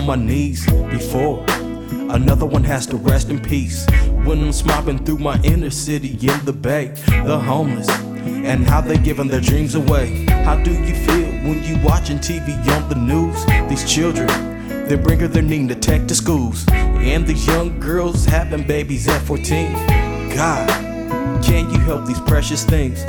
on my knees before another one has to rest in peace. When I'm smopping through my inner city in the Bay, the homeless and how they giving their dreams away. How do you feel when you watching TV on the news? These children, they bring her their name to tech to schools, and these young girls having babies at 14. God, can you help these precious things?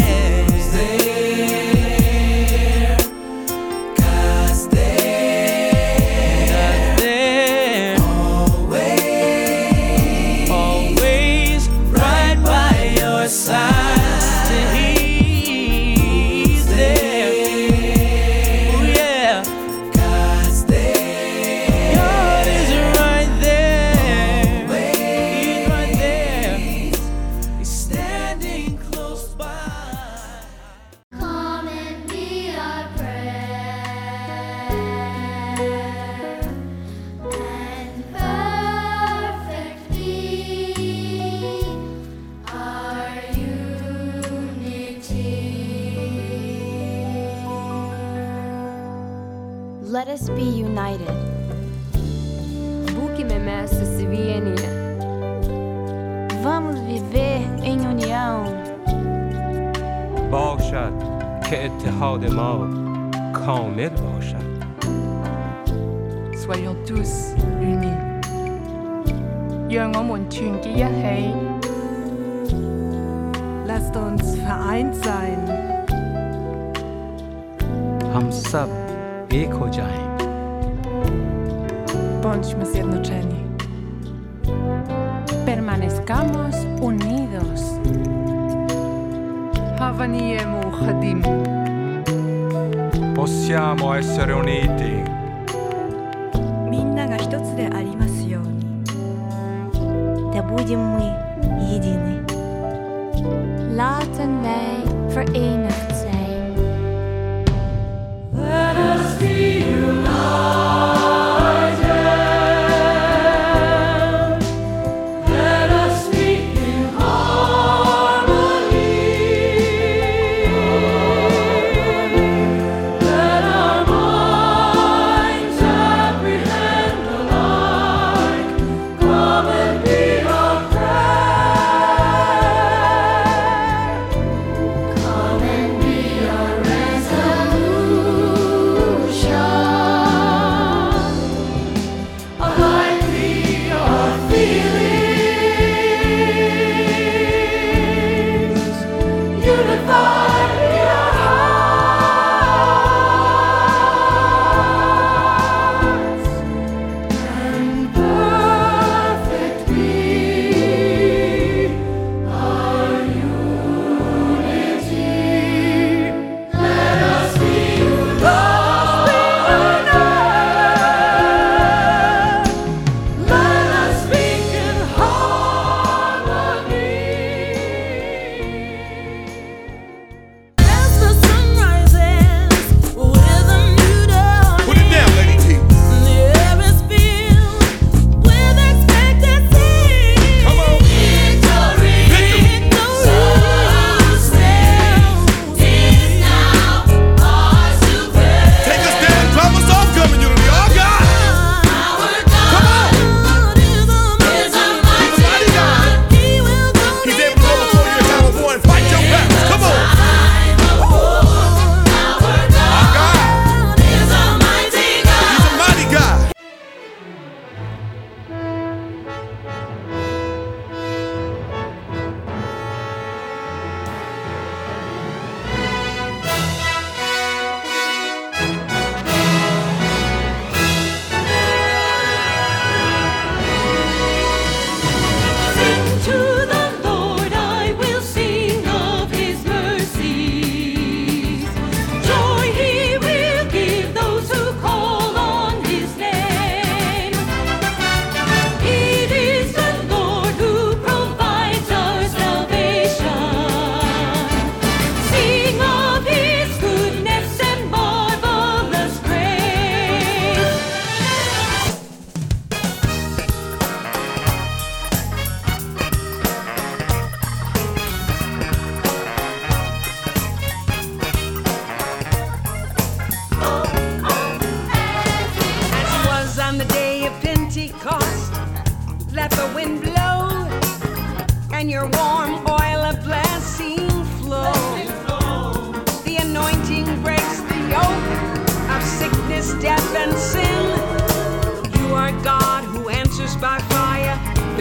Let us be united. Busque-me mestre se viennie. Vamos viver em união. باشد که اتحاد ما کامل باشد. Soyons tous unis. 讓我們團結一起。Lasst uns vereint sein. हम सब एक हो जाएं. Bądźmy zjednoczeni. Permanezcamos unidos. Havanie muhadim. Possiamo essere uniti. みんなが一つでありますように。 Да будем мы едины. Laten wij verenigd zijn. Let us be united. Let us speak in harmony. Let our minds apprehend alike. Come and be our prayer. Come and be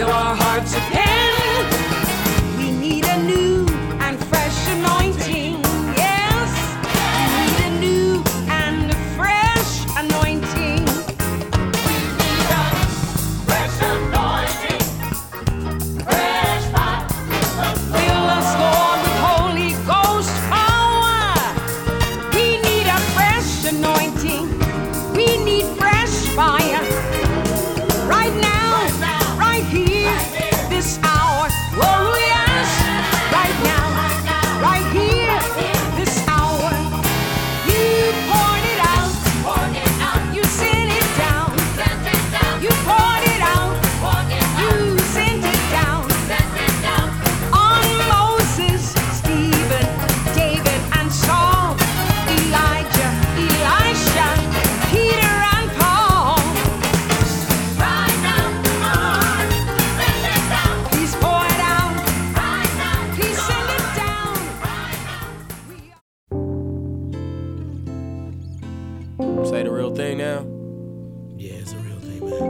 into our hearts again. We need a new and fresh anointing. Yes, we need a new and a fresh anointing. We need a fresh anointing, fresh fire. Fill us, Lord, with Holy Ghost power. We need a fresh anointing. We need fresh fire. Right now, right here, this hour. Oh yes, right now, right here, this hour. You poured it out, you sent it down. You poured it out, you sent it down. On Moses, Stephen, David, and Saul, Elijah, Elisha, Peter, and Paul. Please pour it out. Please send it down. Say the real thing now. Yeah, it's a real thing, man.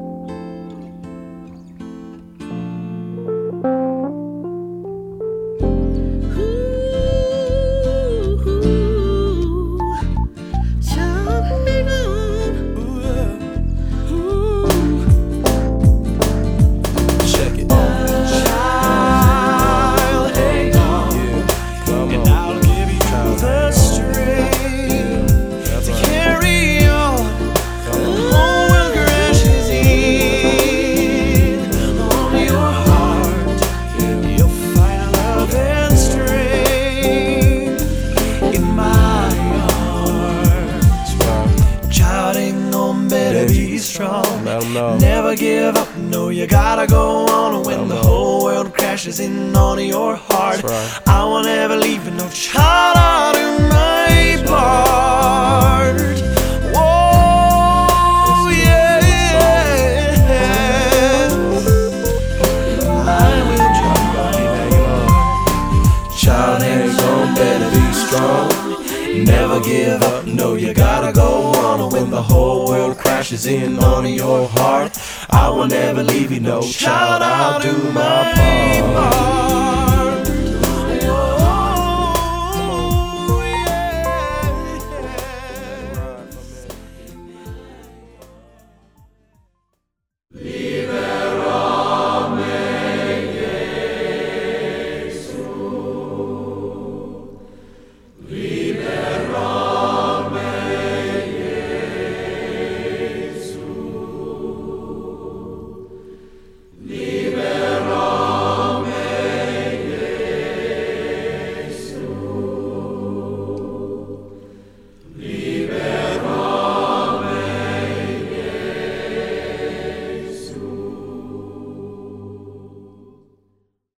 Check it. Child, hang on, and I'll give you the strength to carry on. The whole world crashes in on your heart. You'll find love and strength in my arms. Child, ain't no better, be strong. Never give up, no, you gotta go on. When the whole world crashes in on your heart, I won't ever leave you, no child, I'll do my part. Whoa, yeah, I will try. Child, hang on, better be strong. Never give up, no, you gotta go on. When the whole world crashes in on your heart, I will never leave you, no child, I'll do my part.